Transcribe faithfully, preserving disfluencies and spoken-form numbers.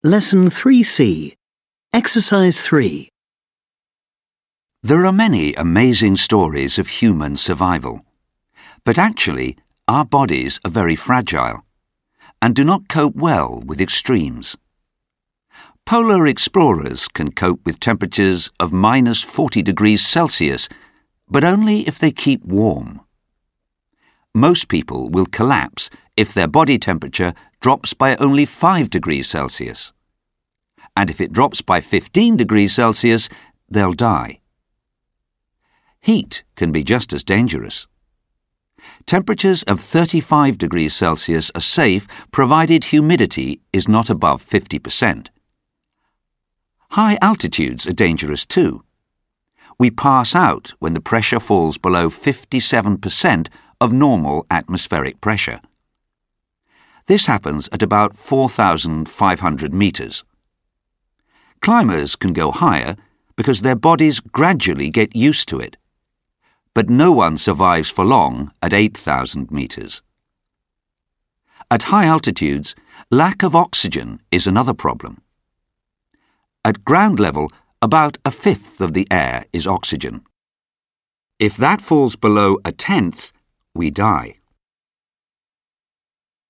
Lesson three C. Exercise three. There are many amazing stories of human survival. But actually, our bodies are very fragile and do not cope well with extremes. Polar explorers can cope with temperatures of minus forty degrees Celsius, but only if they keep warm. Most people will collapse if their body temperature drops by only five degrees Celsius. And if it drops by fifteen degrees Celsius, they'll die. Heat can be just as dangerous. Temperatures of thirty-five degrees Celsius are safe provided humidity is not above fifty percent. High altitudes are dangerous too. We pass out when the pressure falls below fifty-seven percent of normal atmospheric pressure. This happens at about four thousand five hundred meters. Climbers can go higher because their bodies gradually get used to it. But no one survives for long at eight thousand meters. At high altitudes, lack of oxygen is another problem. At ground level, about a fifth of the air is oxygen. If that falls below a tenth, we die.